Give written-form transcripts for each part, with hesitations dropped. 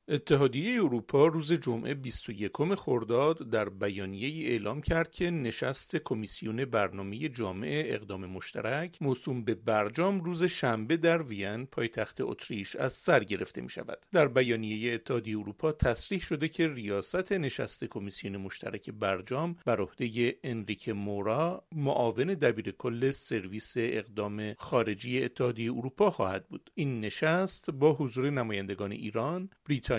اتحادیه اروپا روز جمعه 21 خرداد در بیانیه‌ای اعلام کرد که نشست کمیسیون برنامه جامع اقدام مشترک موسوم به برجام روز شنبه در وین پایتخت اتریش از سر گرفته می شود. در بیانیه اتحادیه اروپا تصریح شده که ریاست نشست کمیسیون مشترک برجام بر عهده انریکه مورا، معاون دبیرکل سرویس اقدام خارجی اتحادیه اروپا خواهد بود. این نشست با حضور نمایندگان ایران، بریتانیا،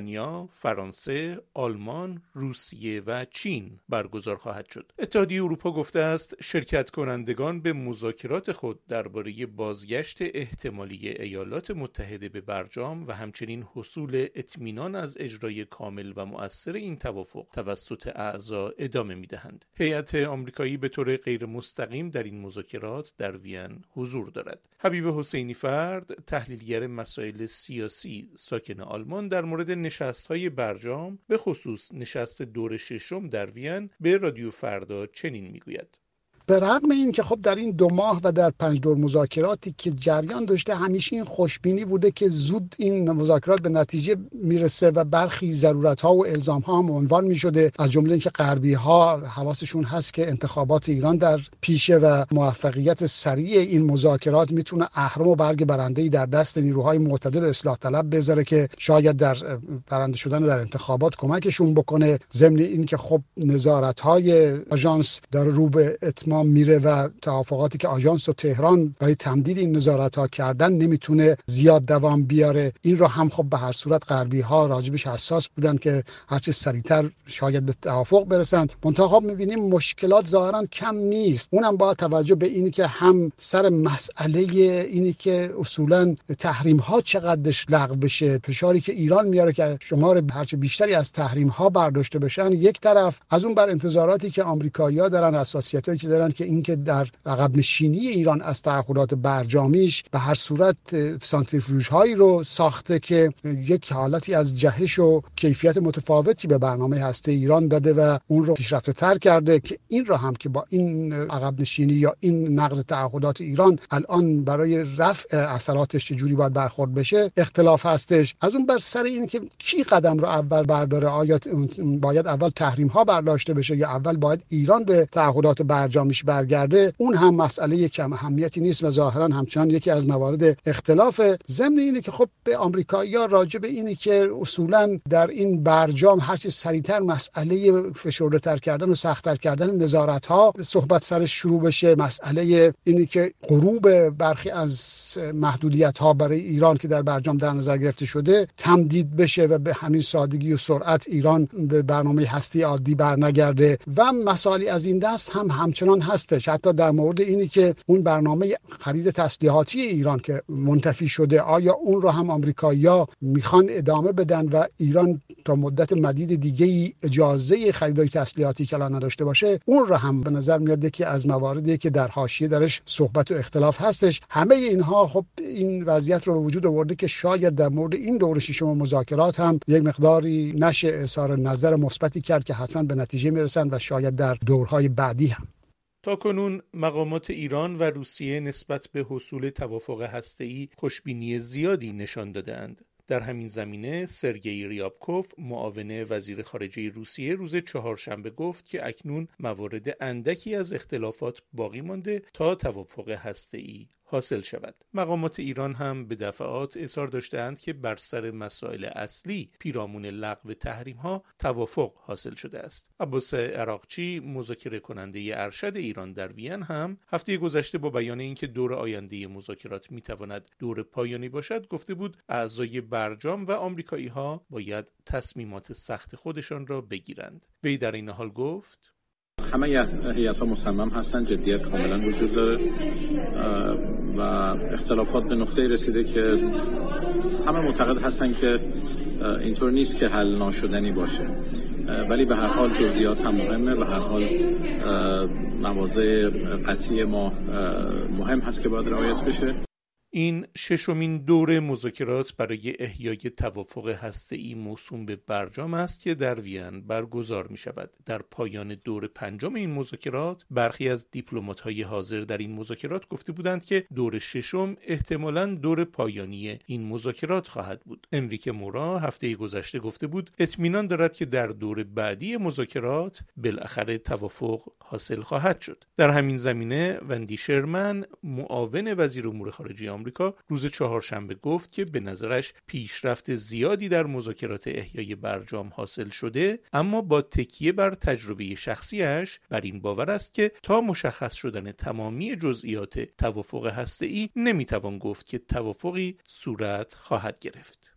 فرانسه، آلمان، روسیه و چین برگزار خواهد شد. اتحادیه اروپا گفته است شرکت کنندگان به مذاکرات خود درباره بازگشت احتمالی ایالات متحده به برجام و همچنین حصول اطمینان از اجرای کامل و مؤثر این توافق توسط اعضا ادامه می‌دهند. هیئت آمریکایی به طور غیر مستقیم در این مذاکرات در وین حضور دارد. حبیب حسینی فرد، تحلیلگر مسائل سیاسی ساکن آلمان، در مورد نشست‌های برجام به خصوص نشست دور ششم در وین به رادیو فردا چنین میگوید: به رغم این که خب در این 2 ماه و در 5 دور مذاکراتی که جریان داشته همیشه این خوشبینی بوده که زود این مذاکرات به نتیجه میرسه و برخی ضرورت‌ها و الزام‌ها هم عنوان می‌شده، از جمله اینکه غربی‌ها حواسشون هست که انتخابات ایران در پیشه و موفقیت سریع این مذاکرات میتونه اهرم و برگ برنده‌ای در دست نیروهای معتدل اصلاح طلب بذاره که شاید در برنده شدن در انتخابات کمکشون بکنه. ضمن این که خب نظارت‌های آژانس در رو به اتمام میره و توافقاتی که آژانس و تهران برای تمدید این نظارت‌ها کردن نمیتونه زیاد دوام بیاره. این رو هم خب به هر صورت غربی‌ها راجبش حساس بودن که هرچه سریعتر شاید به توافق برسند. منتها می‌بینیم مشکلات ظاهراً کم نیست. اونم با توجه به اینی که هم سر مسئله اینی که اصولاً تحریم‌ها چقدرش لغو بشه، فشاری که ایران میاره که شمار هرچه بیشتری از تحریم‌ها برداشته بشن یک طرف، از اون بر انتظاراتی که آمریکایی‌ها دارن، حساسیتایی که دارن که اینکه در عقب نشینی ایران از تعهدات برجامیش به هر صورت سانتریفیوژهایی رو ساخته که یک حالتی از جهش و کیفیت متفاوتی به برنامه هسته ایران داده و اون رو پیشرفته‌تر کرده که این رو هم که با این عقب نشینی یا این نقض تعهدات ایران الان برای رفع اثراتش چجوری باید برخورد بشه اختلاف هستش. از اون بر سر این که کی قدم رو اول برداره، آیا باید اول تحریم ها برداشته بشه یا اول باید ایران به تعهدات برجامیش برگرده، اون هم مسئله کم اهمیتی نیست و ظاهرا همچنان یکی از موارد اختلاف. ضمن اینه که خب به آمریکایی‌ها راجع به اینی که اصولا در این برجام هر چه سریعتر مسئله فشرده‌تر کردن و سخت‌تر کردن نظارت‌ها صحبت سرش شروع بشه، مسئله اینی که غروب برخی از محدودیت‌ها برای ایران که در برجام در نظر گرفته شده تمدید بشه و به همین سادگی و سرعت ایران به برنامه هستی عادی برنگرده و مسائلی از این دست هم همچنان هستش. حتی در مورد اینی که اون برنامه خرید تسلیحاتی ایران که منتفی شده، آیا اون رو هم آمریکایی‌ها میخوان ادامه بدن و ایران تا مدت مدید دیگه اجازه خریدای تسلیحاتی که الان نداشته باشه، اون رو هم به نظر میاد که از مواردی که در حاشیه درش صحبت و اختلاف هستش. همه اینها خب این وضعیت رو به وجود آورده که شاید در مورد این دور ششم مذاکرات هم یک مقداری نشه اظهار نظر مثبتی کرد که حتما به نتیجه میرسن و شاید در دورهای بعدی هم. تاکنون مقامات ایران و روسیه نسبت به حصول توافق هسته‌ای خوشبینی زیادی نشان داده‌اند. در همین زمینه سرگئی ریابکوف، معاون وزیر خارجه روسیه، روز چهارشنبه گفت که اکنون موارد اندکی از اختلافات باقی مانده تا توافق هسته‌ای حاصل شود. مقامات ایران هم به دفعات اصرار داشتند که بر سر مسائل اصلی پیرامون لغو تحریم‌ها توافق حاصل شده است. عباس عراقچی، مذاکره کننده ارشد ایران در وین، هم هفته گذشته با بیان اینکه دور آینده مذاکرات میتواند دور پایانی باشد گفته بود اعضای برجام و آمریکایی‌ها باید تصمیمات سخت خودشان را بگیرند. وی در این حال گفت: همه هیئت‌ها مصمم هستن، جدیت کاملا وجود داره و اختلافات به نقطه‌ای رسیده که همه معتقد هستن که اینطور نیست که حل ناشدنی باشه، ولی به هر حال جزئیات هم مهمه. به هر حال مواضع قطعی ما مهم هست که باید رعایت بشه. این ششمین دور مذاکرات برای احیای توافق هسته‌ای موسوم به برجام است که در وین برگزار می شود. در پایان دور پنجم این مذاکرات برخی از دیپلمات‌های حاضر در این مذاکرات گفته بودند که دور ششم احتمالاً دور پایانی این مذاکرات خواهد بود. انریکه مورا هفته گذشته گفته بود اطمینان دارد که در دور بعدی مذاکرات بالاخره توافق حاصل خواهد شد. در همین زمینه وندی شرمن معاون وزیر امور خارجه آمریکا روز چهارشنبه گفت که به نظرش پیشرفت زیادی در مذاکرات احیای برجام حاصل شده، اما با تکیه بر تجربه شخصیش بر این باور است که تا مشخص شدن تمامی جزئیات توافق هسته‌ای نمیتوان گفت که توافقی صورت خواهد گرفت.